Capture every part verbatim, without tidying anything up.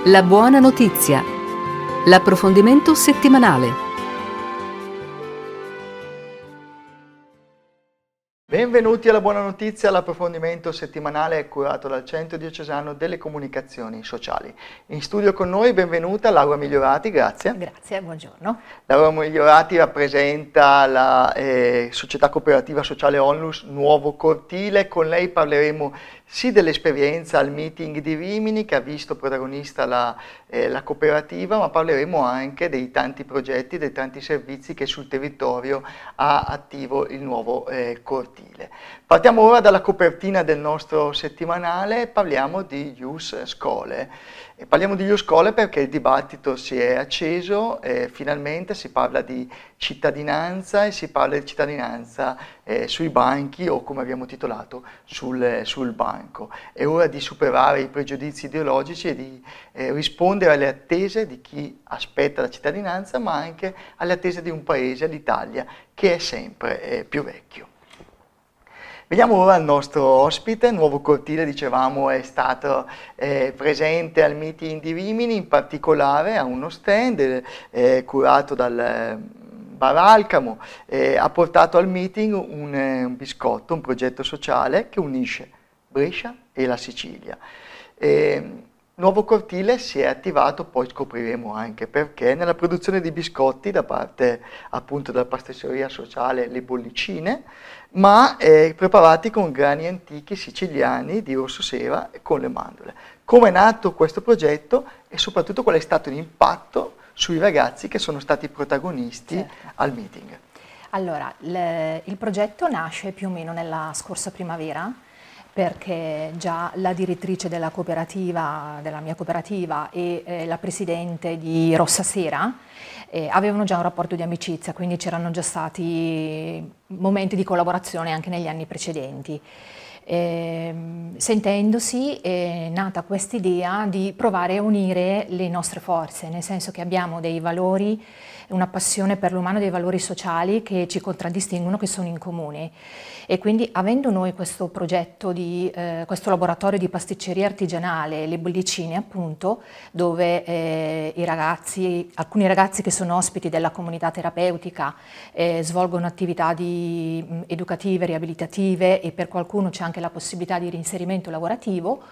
La buona notizia. L'approfondimento settimanale. Benvenuti alla Buona Notizia, l'approfondimento settimanale curato dal Centro Diocesano delle Comunicazioni Sociali. In studio con noi, benvenuta Laura Migliorati, grazie. Grazie, buongiorno. Laura Migliorati rappresenta la eh, Società Cooperativa Sociale Onlus Nuovo Cortile. Con lei parleremo sì dell'esperienza al meeting di Rimini che ha visto protagonista la, eh, la cooperativa, ma parleremo anche dei tanti progetti, dei tanti servizi che sul territorio ha attivo il nuovo eh, cortile. Partiamo ora dalla copertina del nostro settimanale e parliamo di Ius Scholae. E parliamo di Ius Scholae perché il dibattito si è acceso e finalmente si parla di cittadinanza e si parla di cittadinanza eh, sui banchi o, come abbiamo titolato, sul, sul banco. È ora di superare i pregiudizi ideologici e di eh, rispondere alle attese di chi aspetta la cittadinanza, ma anche alle attese di un paese, l'Italia, che è sempre eh, più vecchio. Vediamo ora il nostro ospite. Nuovo Cortile, dicevamo, è stato eh, presente al meeting di Rimini, in particolare a uno stand eh, curato dal eh, Bar Alcamo, eh, ha portato al meeting un, eh, un biscotto, un progetto sociale che unisce Brescia e la Sicilia. Eh, Nuovo Cortile si è attivato, poi scopriremo anche perché, nella produzione di biscotti da parte appunto della pasticceria sociale Le Bollicine, ma eh, preparati con grani antichi siciliani di Rossosera e con le mandorle. Come è nato questo progetto e soprattutto qual è stato l'impatto sui ragazzi che sono stati protagonisti certo. al meeting? Allora, le, il progetto nasce più o meno nella scorsa primavera, perché già la direttrice della cooperativa, della mia cooperativa e eh, la presidente di Rossosera eh, avevano già un rapporto di amicizia, quindi c'erano già stati momenti di collaborazione anche negli anni precedenti. Eh, sentendosi è nata quest'idea di provare a unire le nostre forze, nel senso che abbiamo dei valori, una passione per l'umano, dei valori sociali che ci contraddistinguono, che sono in comune. E quindi, avendo noi questo progetto di eh, questo laboratorio di pasticceria artigianale, Le Bollicine appunto, dove eh, i ragazzi, alcuni ragazzi che sono ospiti della comunità terapeutica eh, svolgono attività di, mh, educative, riabilitative, e per qualcuno c'è anche la possibilità di reinserimento lavorativo.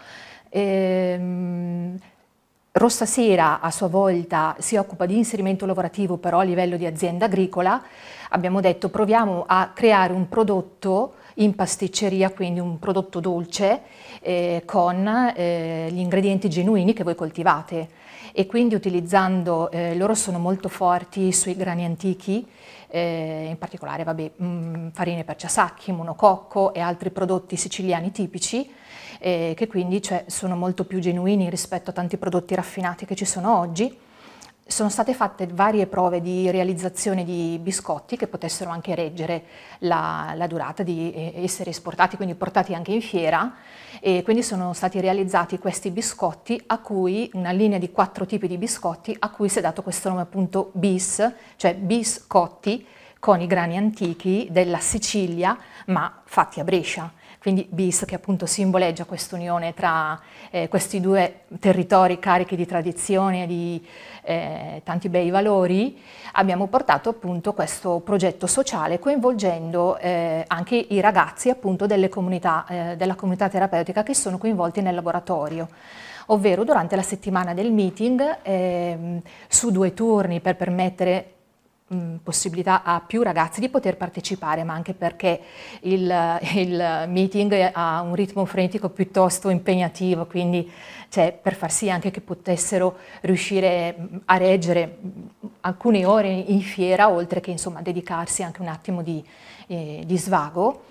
Ehm, Rossosera a sua volta si occupa di inserimento lavorativo però a livello di azienda agricola. Abbiamo detto proviamo a creare un prodotto in pasticceria, quindi un prodotto dolce eh, con eh, gli ingredienti genuini che voi coltivate, e quindi utilizzando, eh, loro sono molto forti sui grani antichi, eh, in particolare vabbè, mh, farine per ciasacchi, monococco e altri prodotti siciliani tipici, eh, che quindi cioè, sono molto più genuini rispetto a tanti prodotti raffinati che ci sono oggi. Sono state fatte varie prove di realizzazione di biscotti che potessero anche reggere la, la durata di essere esportati, quindi portati anche in fiera, e quindi sono stati realizzati questi biscotti, a cui una linea di quattro tipi di biscotti, a cui si è dato questo nome appunto bis, cioè biscotti con i grani antichi della Sicilia ma fatti a Brescia. Quindi bis, che appunto simboleggia quest'unione tra eh, questi due territori carichi di tradizione e di eh, tanti bei valori. Abbiamo portato appunto questo progetto sociale coinvolgendo eh, anche i ragazzi appunto delle comunità, eh, della comunità terapeutica che sono coinvolti nel laboratorio. Ovvero durante la settimana del meeting, eh, su due turni per permettere possibilità a più ragazzi di poter partecipare, ma anche perché il, il meeting ha un ritmo frenetico piuttosto impegnativo, quindi cioè, per far sì anche che potessero riuscire a reggere alcune ore in fiera, oltre che insomma dedicarsi anche un attimo di, eh, di svago.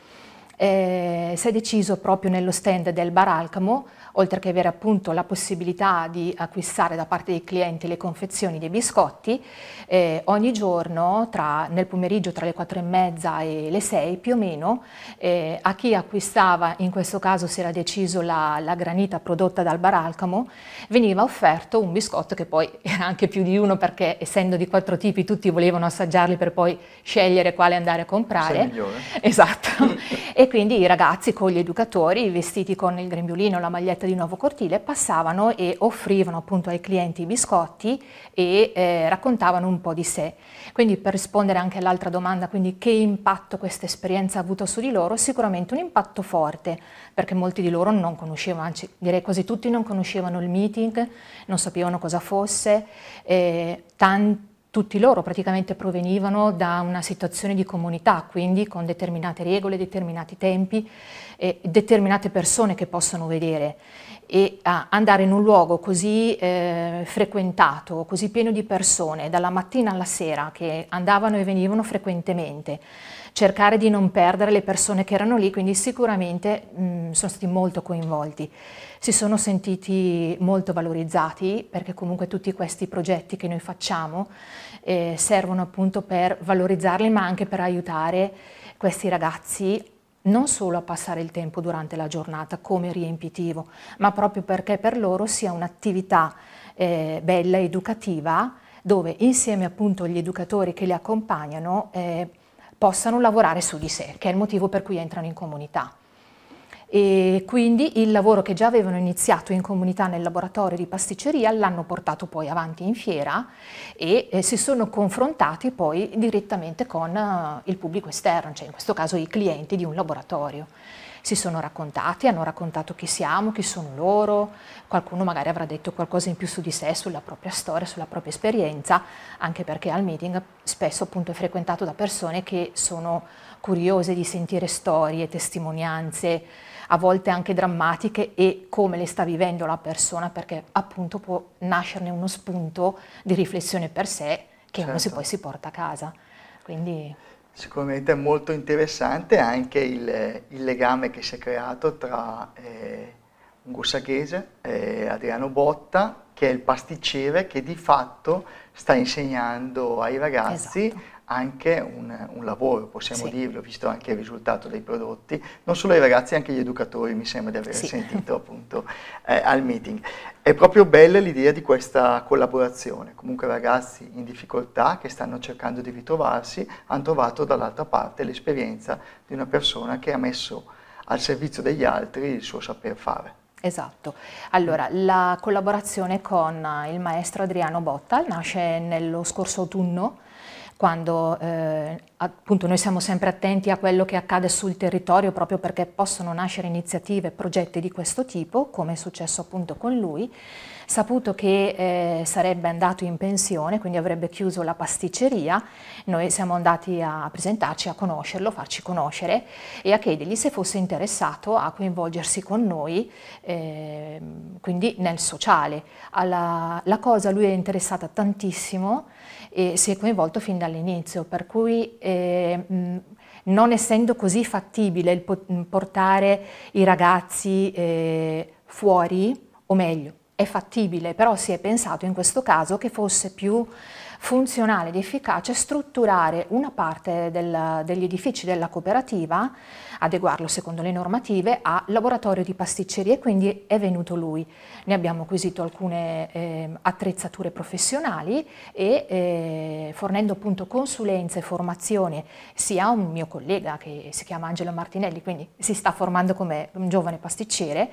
Eh, si è deciso proprio nello stand del Bar Alcamo, oltre che avere appunto la possibilità di acquistare da parte dei clienti le confezioni dei biscotti, eh, ogni giorno tra, nel pomeriggio tra le quattro e mezza e le sei più o meno, eh, a chi acquistava, in questo caso si era deciso la, la granita prodotta dal Bar Alcamo, veniva offerto un biscotto che poi era anche più di uno, perché essendo di quattro tipi tutti volevano assaggiarli per poi scegliere quale andare a comprare. Migliore. Esatto. E quindi i ragazzi con gli educatori, vestiti con il grembiulino, la maglietta di Nuovo Cortile, passavano e offrivano appunto ai clienti i biscotti e eh, raccontavano un po' di sé. Quindi, per rispondere anche all'altra domanda, quindi che impatto questa esperienza ha avuto su di loro, sicuramente un impatto forte, perché molti di loro non conoscevano, anzi direi quasi tutti non conoscevano il meeting, non sapevano cosa fosse, eh, tanti Tutti loro praticamente provenivano da una situazione di comunità, quindi con determinate regole, determinati tempi, eh, determinate persone che possono vedere, e ah, andare in un luogo così eh, frequentato, così pieno di persone, dalla mattina alla sera, che andavano e venivano frequentemente, cercare di non perdere le persone che erano lì, quindi sicuramente mh, sono stati molto coinvolti. Si sono sentiti molto valorizzati, perché comunque tutti questi progetti che noi facciamo eh, servono appunto per valorizzarli, ma anche per aiutare questi ragazzi non solo a passare il tempo durante la giornata come riempitivo, ma proprio perché per loro sia un'attività eh, bella, educativa, dove insieme appunto agli educatori che li accompagnano eh, possano lavorare su di sé, che è il motivo per cui entrano in comunità. E quindi il lavoro che già avevano iniziato in comunità nel laboratorio di pasticceria l'hanno portato poi avanti in fiera e eh, si sono confrontati poi direttamente con uh, il pubblico esterno, cioè in questo caso i clienti di un laboratorio. Si sono raccontati, hanno raccontato chi siamo, chi sono loro, qualcuno magari avrà detto qualcosa in più su di sé, sulla propria storia, sulla propria esperienza, anche perché al meeting spesso appunto è frequentato da persone che sono curiose di sentire storie, testimonianze, a volte anche drammatiche, e come le sta vivendo la persona, perché appunto può nascerne uno spunto di riflessione per sé che certo. uno si poi si porta a casa. Quindi sicuramente è molto interessante anche il, il legame che si è creato tra eh, un gussaghese, eh, Adriano Botta, che è il pasticcere che di fatto sta insegnando ai ragazzi esatto. anche un, un lavoro, possiamo sì. dirlo, visto anche il risultato dei prodotti, non solo ai ragazzi, anche agli educatori, mi sembra di aver sì. sentito appunto eh, al meeting. È proprio bella l'idea di questa collaborazione, comunque ragazzi in difficoltà che stanno cercando di ritrovarsi, hanno trovato dall'altra parte l'esperienza di una persona che ha messo al servizio degli altri il suo saper fare. Esatto, allora la collaborazione con il maestro Adriano Botta nasce nello scorso autunno, quando eh, appunto noi siamo sempre attenti a quello che accade sul territorio, proprio perché possono nascere iniziative, progetti di questo tipo, come è successo appunto con lui. Saputo che eh, sarebbe andato in pensione, quindi avrebbe chiuso la pasticceria, noi siamo andati a presentarci, a conoscerlo, farci conoscere e a chiedergli se fosse interessato a coinvolgersi con noi, eh, quindi nel sociale. Alla, la cosa a lui è interessata tantissimo e si è coinvolto fin dall'inizio, per cui eh, mh, non essendo così fattibile il portare i ragazzi eh, fuori, o meglio, è fattibile, però si è pensato in questo caso che fosse più funzionale ed efficace strutturare una parte del, degli edifici della cooperativa, adeguarlo secondo le normative a laboratorio di pasticceria, e quindi è venuto lui. Ne abbiamo acquisito alcune eh, attrezzature professionali e eh, fornendo appunto consulenza e formazione sia a un mio collega che si chiama Angelo Martinelli, quindi si sta formando come un giovane pasticcere,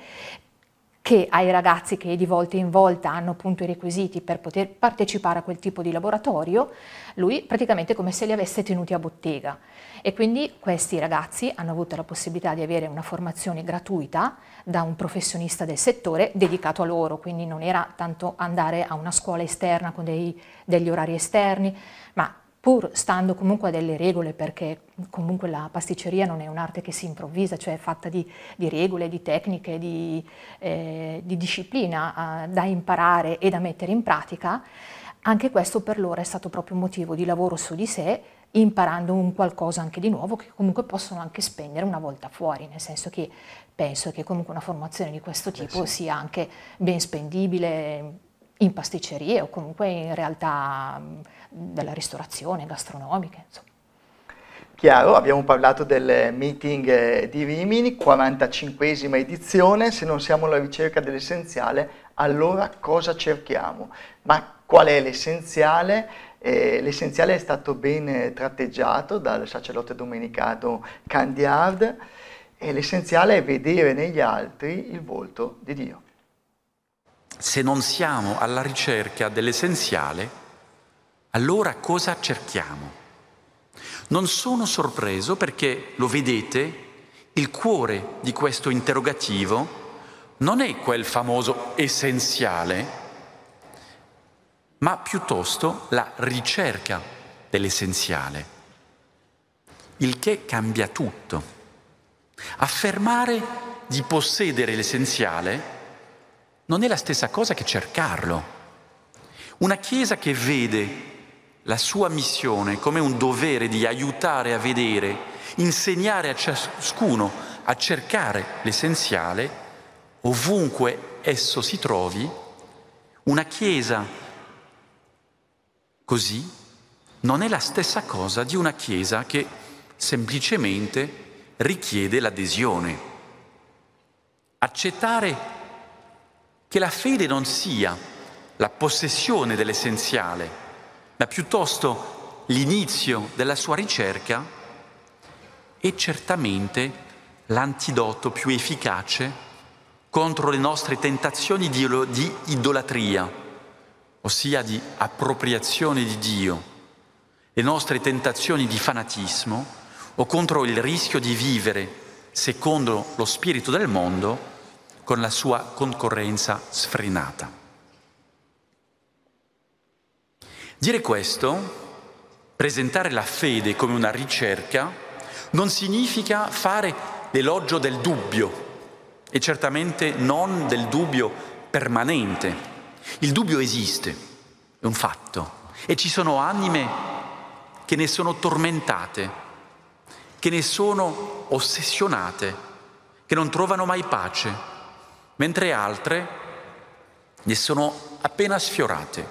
che ai ragazzi che di volta in volta hanno appunto i requisiti per poter partecipare a quel tipo di laboratorio, lui praticamente come se li avesse tenuti a bottega. E quindi questi ragazzi hanno avuto la possibilità di avere una formazione gratuita da un professionista del settore dedicato a loro, quindi non era tanto andare a una scuola esterna con dei, degli orari esterni, ma pur stando comunque a delle regole, perché comunque la pasticceria non è un'arte che si improvvisa, cioè è fatta di, di regole, di tecniche, di, eh, di disciplina eh, da imparare e da mettere in pratica. Anche questo per loro è stato proprio un motivo di lavoro su di sé, imparando un qualcosa anche di nuovo che comunque possono anche spendere una volta fuori, nel senso che penso che comunque una formazione di questo tipo Beh, sì. sia anche ben spendibile in pasticcerie o comunque in realtà della ristorazione, gastronomiche, insomma. Chiaro, abbiamo parlato del meeting di Rimini, quarantacinquesima edizione. Se non siamo alla ricerca dell'essenziale, allora cosa cerchiamo? Ma qual è l'essenziale? Eh, l'essenziale è stato ben tratteggiato dal sacerdote domenicano Candiard, e l'essenziale è vedere negli altri il volto di Dio. Se non siamo alla ricerca dell'essenziale, allora cosa cerchiamo? Non sono sorpreso perché, lo vedete, il cuore di questo interrogativo non è quel famoso essenziale, ma piuttosto la ricerca dell'essenziale, il che cambia tutto. Affermare di possedere l'essenziale non è la stessa cosa che cercarlo. Una Chiesa che vede la sua missione come un dovere di aiutare a vedere, insegnare a ciascuno a cercare l'essenziale, ovunque esso si trovi, una Chiesa così non è la stessa cosa di una Chiesa che semplicemente richiede l'adesione. Accettare che la fede non sia la possessione dell'essenziale, ma piuttosto l'inizio della sua ricerca, è certamente l'antidoto più efficace contro le nostre tentazioni di, di idolatria, ossia di appropriazione di Dio, le nostre tentazioni di fanatismo o contro il rischio di vivere secondo lo spirito del mondo con la sua concorrenza sfrenata. Dire questo, presentare la fede come una ricerca, non significa fare l'elogio del dubbio e certamente non del dubbio permanente. Il dubbio esiste, è un fatto, e ci sono anime che ne sono tormentate, che ne sono ossessionate, che non trovano mai pace, mentre altre ne sono appena sfiorate.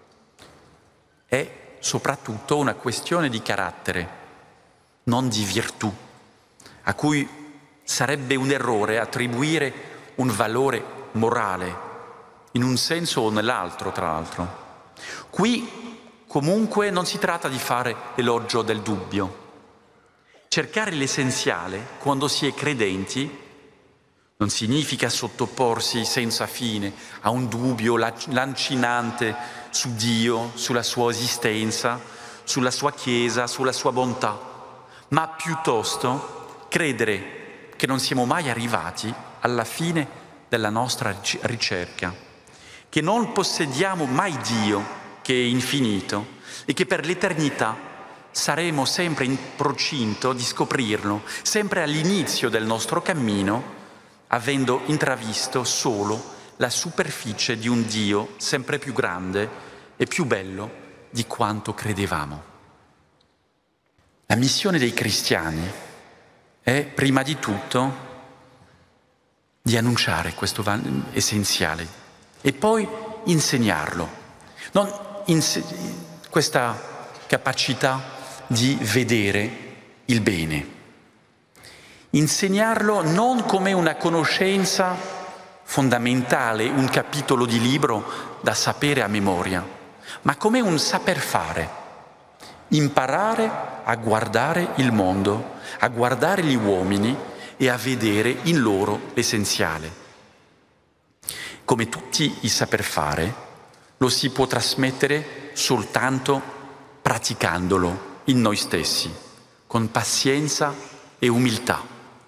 È soprattutto una questione di carattere, non di virtù, a cui sarebbe un errore attribuire un valore morale, in un senso o nell'altro, tra l'altro. Qui comunque non si tratta di fare l'elogio del dubbio. Cercare l'essenziale quando si è credenti non significa sottoporsi senza fine a un dubbio lancinante su Dio, sulla sua esistenza, sulla sua Chiesa, sulla sua bontà, ma piuttosto credere che non siamo mai arrivati alla fine della nostra ricerca, che non possediamo mai Dio, che è infinito, e che per l'eternità saremo sempre in procinto di scoprirlo, sempre all'inizio del nostro cammino, avendo intravisto solo la superficie di un Dio sempre più grande e più bello di quanto credevamo. La missione dei cristiani è prima di tutto di annunciare questo essenziale e poi insegnarlo. Non inse- questa capacità di vedere il bene. Insegnarlo non come una conoscenza fondamentale, un capitolo di libro da sapere a memoria, ma come un saper fare. Imparare a guardare il mondo, a guardare gli uomini e a vedere in loro l'essenziale. Come tutti i saper fare, lo si può trasmettere soltanto praticandolo in noi stessi, con pazienza e umiltà.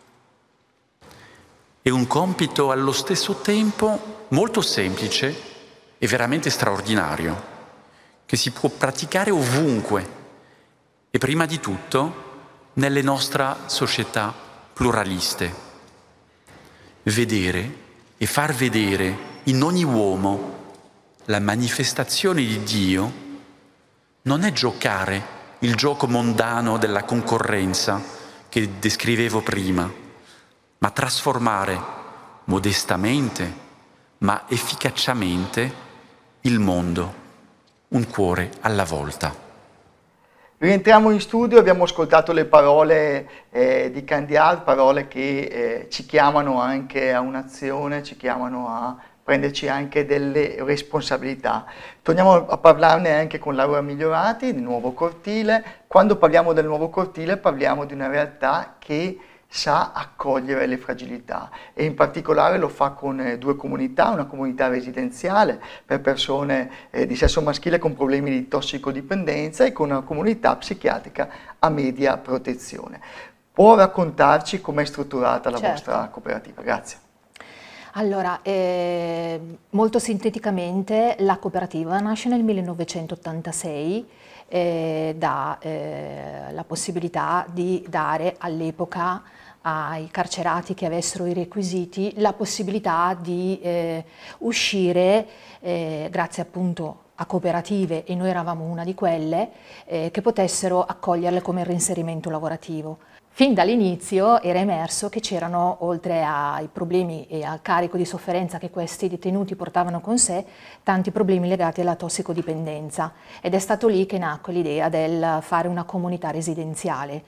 È un compito allo stesso tempo molto semplice e veramente straordinario, che si può praticare ovunque e prima di tutto nelle nostre società pluraliste. Vedere e far vedere in ogni uomo la manifestazione di Dio non è giocare il gioco mondano della concorrenza che descrivevo prima, ma trasformare modestamente, ma efficacemente il mondo, un cuore alla volta. Rientriamo in studio, abbiamo ascoltato le parole eh, di Candial, parole che eh, ci chiamano anche a un'azione, ci chiamano a prenderci anche delle responsabilità. Torniamo a parlarne anche con Laura Migliorati, di Nuovo Cortile. Quando parliamo del Nuovo Cortile parliamo di una realtà che sa accogliere le fragilità e in particolare lo fa con eh, due comunità, una comunità residenziale per persone eh, di sesso maschile con problemi di tossicodipendenza e con una comunità psichiatrica a media protezione. Può raccontarci com'è strutturata la Certo. vostra cooperativa? Grazie. Allora, eh, molto sinteticamente la cooperativa nasce nel millenovecentottantasei eh, da eh, la possibilità di dare all'epoca ai carcerati che avessero i requisiti la possibilità di eh, uscire eh, grazie appunto a cooperative, e noi eravamo una di quelle, eh, che potessero accoglierle come reinserimento lavorativo. Fin dall'inizio era emerso che c'erano, oltre ai problemi e al carico di sofferenza che questi detenuti portavano con sé, tanti problemi legati alla tossicodipendenza, ed è stato lì che nacque l'idea del fare una comunità residenziale.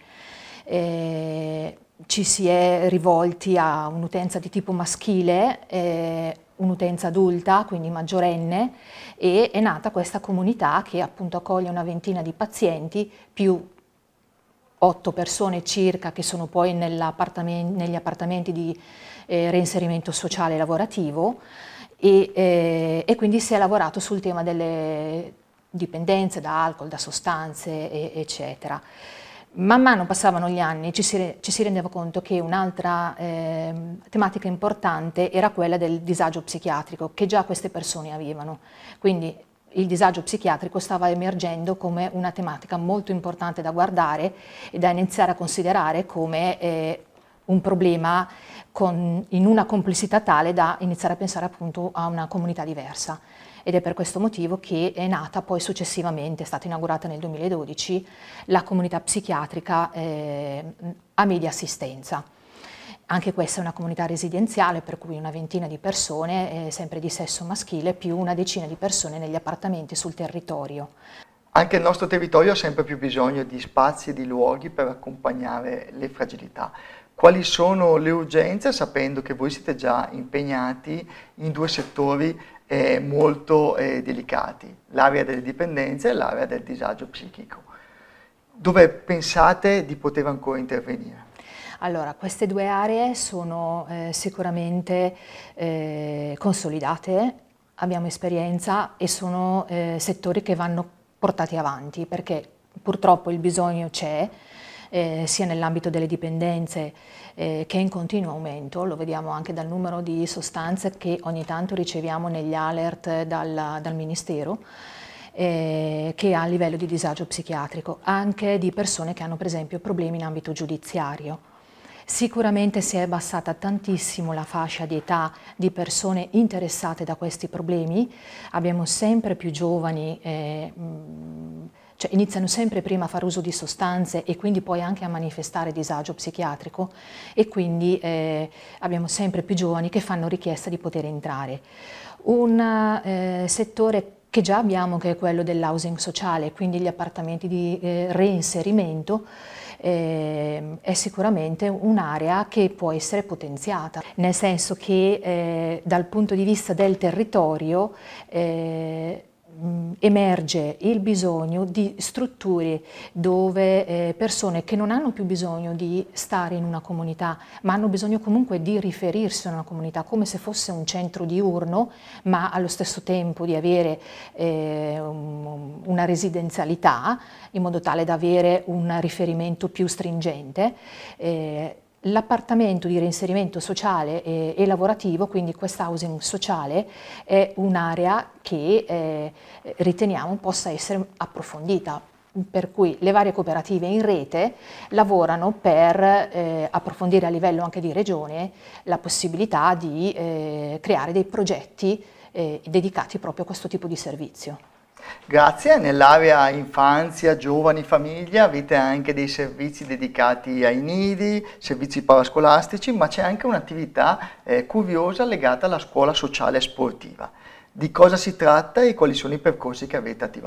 Eh, ci si è rivolti a un'utenza di tipo maschile, eh, un'utenza adulta, quindi maggiorenne, e è nata questa comunità che appunto accoglie una ventina di pazienti più otto persone circa che sono poi negli appartamenti di eh, reinserimento sociale e lavorativo, e, eh, e quindi si è lavorato sul tema delle dipendenze da alcol, da sostanze, e, eccetera. Man mano passavano gli anni, ci si, ci si rendeva conto che un'altra eh, tematica importante era quella del disagio psichiatrico, che già queste persone avevano. Quindi il disagio psichiatrico stava emergendo come una tematica molto importante da guardare e da iniziare a considerare come eh, un problema con, in una complessità tale da iniziare a pensare appunto a una comunità diversa. Ed è per questo motivo che è nata poi successivamente, è stata inaugurata nel duemiladodici, la comunità psichiatrica eh, a media assistenza. Anche questa è una comunità residenziale, per cui una ventina di persone, eh, sempre di sesso maschile, più una decina di persone negli appartamenti sul territorio. Anche il nostro territorio ha sempre più bisogno di spazi e di luoghi per accompagnare le fragilità. Quali sono le urgenze, sapendo che voi siete già impegnati in due settori eh, molto eh, delicati, l'area delle dipendenze e l'area del disagio psichico? Dove pensate di poter ancora intervenire? Allora, queste due aree sono eh, sicuramente eh, consolidate, abbiamo esperienza e sono eh, settori che vanno portati avanti, perché purtroppo il bisogno c'è, eh, sia nell'ambito delle dipendenze eh, che è in continuo aumento, lo vediamo anche dal numero di sostanze che ogni tanto riceviamo negli alert dal, dal Ministero, Eh, che ha a livello di disagio psichiatrico, anche di persone che hanno per esempio problemi in ambito giudiziario. Sicuramente si è abbassata tantissimo la fascia di età di persone interessate da questi problemi, abbiamo sempre più giovani, eh, cioè iniziano sempre prima a fare uso di sostanze e quindi poi anche a manifestare disagio psichiatrico, e quindi eh, abbiamo sempre più giovani che fanno richiesta di poter entrare. Un eh, settore che già abbiamo, che è quello dell'housing sociale, quindi gli appartamenti di eh, reinserimento, eh, è sicuramente un'area che può essere potenziata, nel senso che eh, dal punto di vista del territorio eh, emerge il bisogno di strutture dove eh, persone che non hanno più bisogno di stare in una comunità, ma hanno bisogno comunque di riferirsi a una comunità, come se fosse un centro diurno, ma allo stesso tempo di avere eh, un, una residenzialità, in modo tale da avere un riferimento più stringente. Eh, L'appartamento di reinserimento sociale e, e lavorativo, quindi quest'housing sociale, è un'area che eh, riteniamo possa essere approfondita, per cui le varie cooperative in rete lavorano per eh, approfondire a livello anche di regione la possibilità di eh, creare dei progetti eh, dedicati proprio a questo tipo di servizio. Grazie, nell'area infanzia, giovani, famiglia avete anche dei servizi dedicati ai nidi, servizi parascolastici, ma c'è anche un'attività eh, curiosa legata alla scuola sociale e sportiva. Di cosa si tratta e quali sono i percorsi che avete attivato?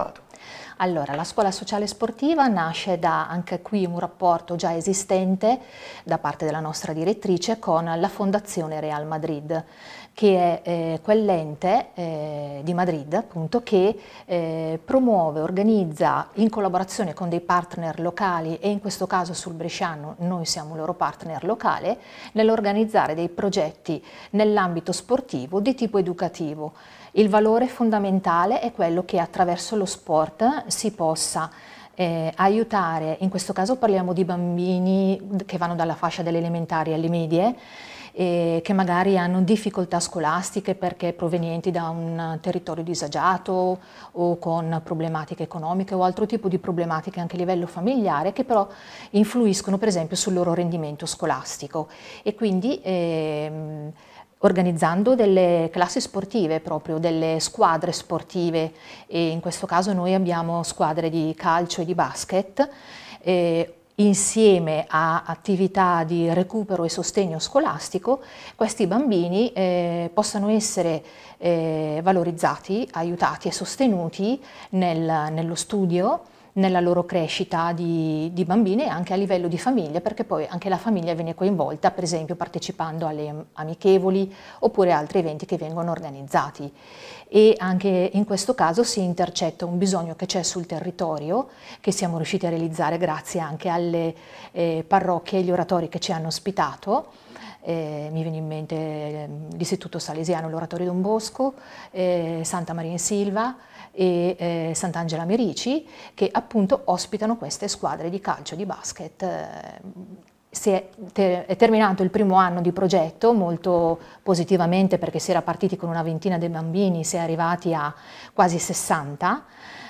Allora, la scuola sociale sportiva nasce da, anche qui, un rapporto già esistente da parte della nostra direttrice con la Fondazione Real Madrid, che è eh, quell'ente eh, di Madrid, appunto, che eh, promuove, organizza in collaborazione con dei partner locali, e in questo caso sul bresciano noi siamo loro partner locale, nell'organizzare dei progetti nell'ambito sportivo di tipo educativo. Il valore fondamentale è quello che attraverso lo sport si possa eh, aiutare, in questo caso parliamo di bambini che vanno dalla fascia delle elementari alle medie, eh, che magari hanno difficoltà scolastiche perché provenienti da un territorio disagiato o con problematiche economiche o altro tipo di problematiche anche a livello familiare, che però influiscono per esempio sul loro rendimento scolastico. E quindi ehm, organizzando delle classi sportive, proprio delle squadre sportive, e in questo caso noi abbiamo squadre di calcio e di basket, eh, insieme a attività di recupero e sostegno scolastico, questi bambini eh, possano essere eh, valorizzati, aiutati e sostenuti nel, nello studio, nella loro crescita di, di bambini, e anche a livello di famiglia, perché poi anche la famiglia viene coinvolta, per esempio partecipando alle amichevoli oppure altri eventi che vengono organizzati. E anche in questo caso si intercetta un bisogno che c'è sul territorio, che siamo riusciti a realizzare grazie anche alle eh, parrocchie e agli oratori che ci hanno ospitato. Eh, mi viene in mente eh, l'Istituto Salesiano, l'Oratorio Don Bosco, eh, Santa Maria in Silva e eh, Sant'Angela Merici, che appunto ospitano queste squadre di calcio e di basket. Eh, si è, ter è terminato il primo anno di progetto molto positivamente, perché si era partiti con una ventina di bambini, si è arrivati a quasi sessanta.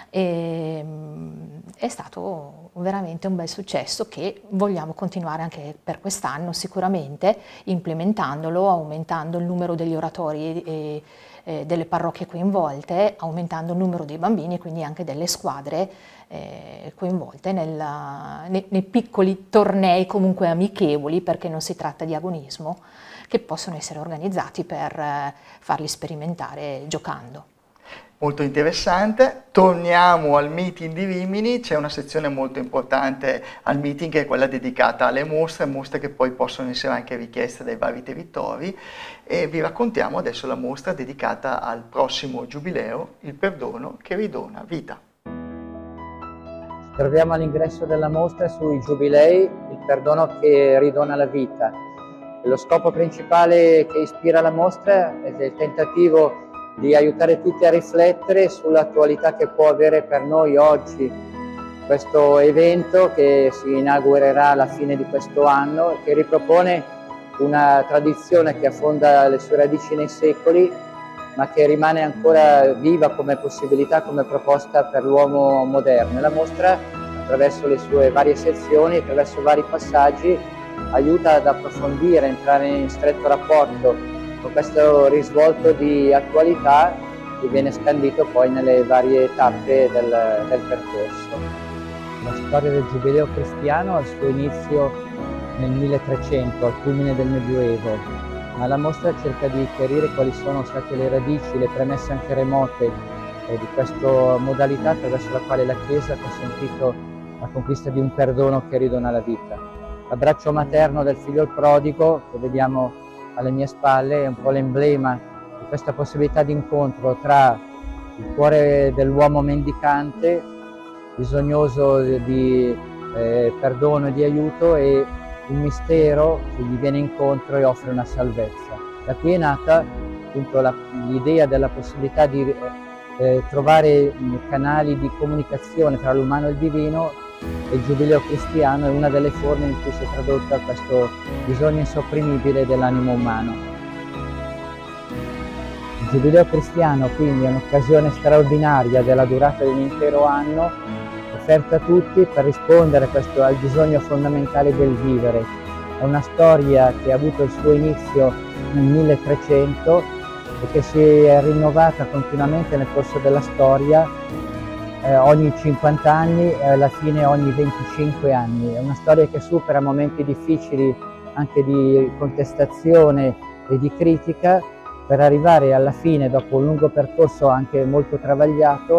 E, è stato veramente un bel successo che vogliamo continuare anche per quest'anno, sicuramente implementandolo, aumentando il numero degli oratori e, e delle parrocchie coinvolte, aumentando il numero dei bambini e quindi anche delle squadre eh, coinvolte nel, nei, nei piccoli tornei comunque amichevoli, perché non si tratta di agonismo, che possono essere organizzati per eh, farli sperimentare giocando. Molto interessante. Torniamo al meeting di Rimini. C'è una sezione molto importante al meeting che è quella dedicata alle mostre, mostre che poi possono essere anche richieste dai vari territori, e vi raccontiamo adesso la mostra dedicata al prossimo giubileo, il perdono che ridona vita. Ci troviamo all'ingresso della mostra sui giubilei, il perdono che ridona la vita. Lo scopo principale che ispira la mostra è il tentativo di aiutare tutti a riflettere sull'attualità che può avere per noi oggi questo evento, che si inaugurerà alla fine di questo anno, che ripropone una tradizione che affonda le sue radici nei secoli, ma che rimane ancora viva come possibilità, come proposta per l'uomo moderno. La mostra, attraverso le sue varie sezioni, attraverso vari passaggi, aiuta ad approfondire, entrare in stretto rapporto con questo risvolto di attualità che viene scandito poi nelle varie tappe del, del percorso. La storia del Giubileo cristiano ha il suo inizio nel milletrecento, al culmine del Medioevo, ma la mostra cerca di chiarire quali sono state le radici, le premesse anche remote eh, di questa modalità attraverso la quale la Chiesa ha consentito la conquista di un perdono che ridona la vita. L'abbraccio materno del figlio prodigo, che vediamo alle mie spalle, è un po' l'emblema di questa possibilità di incontro tra il cuore dell'uomo mendicante, bisognoso di eh, perdono e di aiuto, e il mistero che gli viene incontro e offre una salvezza. Da qui è nata appunto l'idea della possibilità di eh, trovare canali di comunicazione tra l'umano e il divino, e il Giubileo cristiano è una delle forme in cui si è tradotto questo bisogno insopprimibile dell'animo umano. Il Giubileo cristiano quindi è un'occasione straordinaria della durata di un intero anno, offerta a tutti per rispondere a questo, al bisogno fondamentale del vivere. È una storia che ha avuto il suo inizio nel milletrecento e che si è rinnovata continuamente nel corso della storia, Eh, ogni cinquanta anni e alla fine ogni venticinque anni. È una storia che supera momenti difficili anche di contestazione e di critica, per arrivare alla fine, dopo un lungo percorso anche molto travagliato,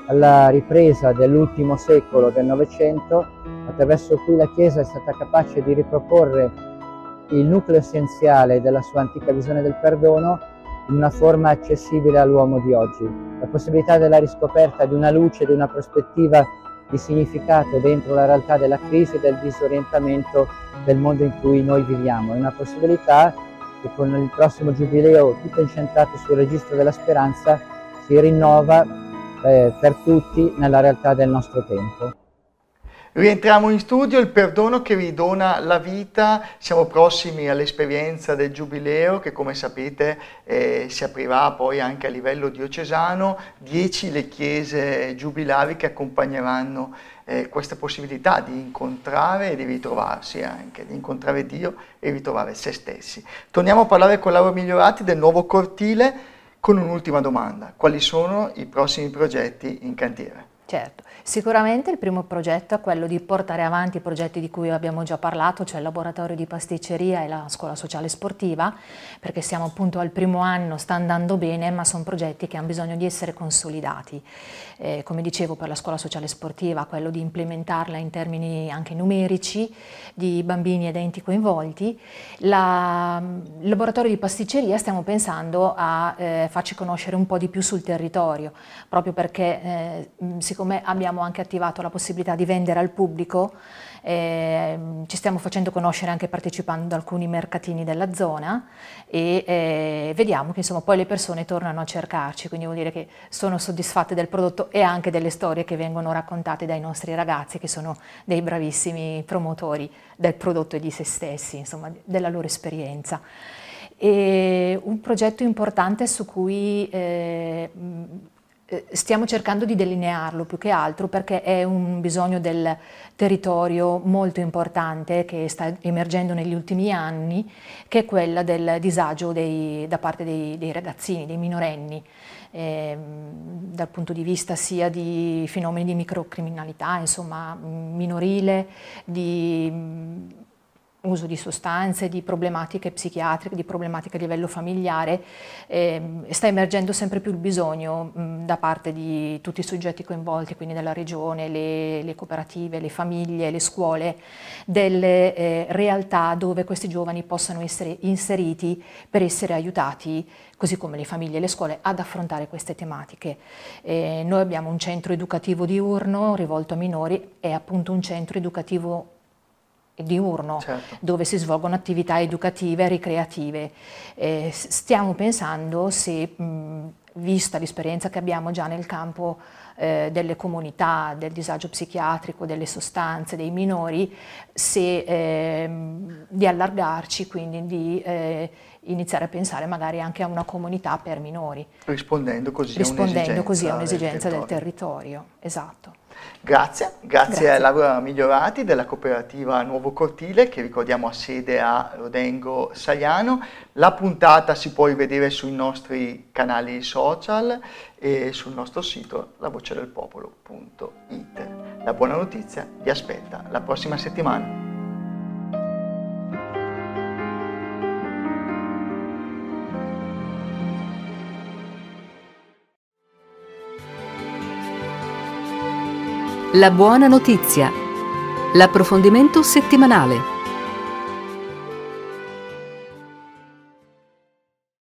alla ripresa dell'ultimo secolo del Novecento, attraverso cui la Chiesa è stata capace di riproporre il nucleo essenziale della sua antica visione del perdono in una forma accessibile all'uomo di oggi. La possibilità della riscoperta di una luce, di una prospettiva di significato dentro la realtà della crisi e del disorientamento del mondo in cui noi viviamo. È una possibilità che con il prossimo Giubileo, tutto incentrato sul registro della speranza, si rinnova eh, per tutti nella realtà del nostro tempo. Rientriamo in studio, il perdono che ridona la vita. Siamo prossimi all'esperienza del Giubileo che, come sapete, eh, si aprirà poi anche a livello diocesano. Dieci le chiese giubilari che accompagneranno eh, questa possibilità di incontrare e di ritrovarsi anche, di incontrare Dio e ritrovare se stessi. Torniamo a parlare con Laura Migliorati del nuovo cortile con un'ultima domanda. Quali sono i prossimi progetti in cantiere? Certo, sicuramente il primo progetto è quello di portare avanti i progetti di cui abbiamo già parlato, cioè il laboratorio di pasticceria e la scuola sociale sportiva, perché siamo appunto al primo anno, sta andando bene, ma sono progetti che hanno bisogno di essere consolidati. Eh, come dicevo, per la scuola sociale sportiva, quello di implementarla in termini anche numerici, di bambini ed enti coinvolti. La, il laboratorio di pasticceria stiamo pensando a eh, farci conoscere un po' di più sul territorio, proprio perché eh, siccome abbiamo anche attivato la possibilità di vendere al pubblico, eh, ci stiamo facendo conoscere anche partecipando ad alcuni mercatini della zona e eh, vediamo che insomma poi le persone tornano a cercarci, quindi vuol dire che sono soddisfatte del prodotto e anche delle storie che vengono raccontate dai nostri ragazzi, che sono dei bravissimi promotori del prodotto e di se stessi, insomma della loro esperienza. E un progetto importante su cui eh, stiamo cercando di delinearlo più che altro, perché è un bisogno del territorio molto importante che sta emergendo negli ultimi anni, che è quella del disagio dei, da parte dei, dei ragazzini, dei minorenni, eh, dal punto di vista sia di fenomeni di microcriminalità, insomma minorile, di uso di sostanze, di problematiche psichiatriche, di problematiche a livello familiare. Eh, sta emergendo sempre più il bisogno mh, da parte di tutti i soggetti coinvolti, quindi della regione, le, le cooperative, le famiglie, le scuole, delle eh, realtà dove questi giovani possano essere inseriti per essere aiutati, così come le famiglie e le scuole, ad affrontare queste tematiche. Eh, noi abbiamo un centro educativo diurno rivolto a minori, è appunto un centro educativo diurno, certo, dove si svolgono attività educative e ricreative. Eh, stiamo pensando se, mh, vista l'esperienza che abbiamo già nel campo eh, delle comunità, del disagio psichiatrico, delle sostanze, dei minori, se eh, di allargarci, quindi di eh, iniziare a pensare magari anche a una comunità per minori. Rispondendo così Rispondendo a così a un'esigenza del, del territorio, esatto. Grazie, grazie, grazie a Laura Migliorati della cooperativa Nuovo Cortile, che ricordiamo ha sede a Rodengo Saiano. La puntata si può rivedere sui nostri canali social e sul nostro sito la voce del popolo punto it. La buona notizia vi aspetta la prossima settimana. La buona notizia, l'approfondimento settimanale.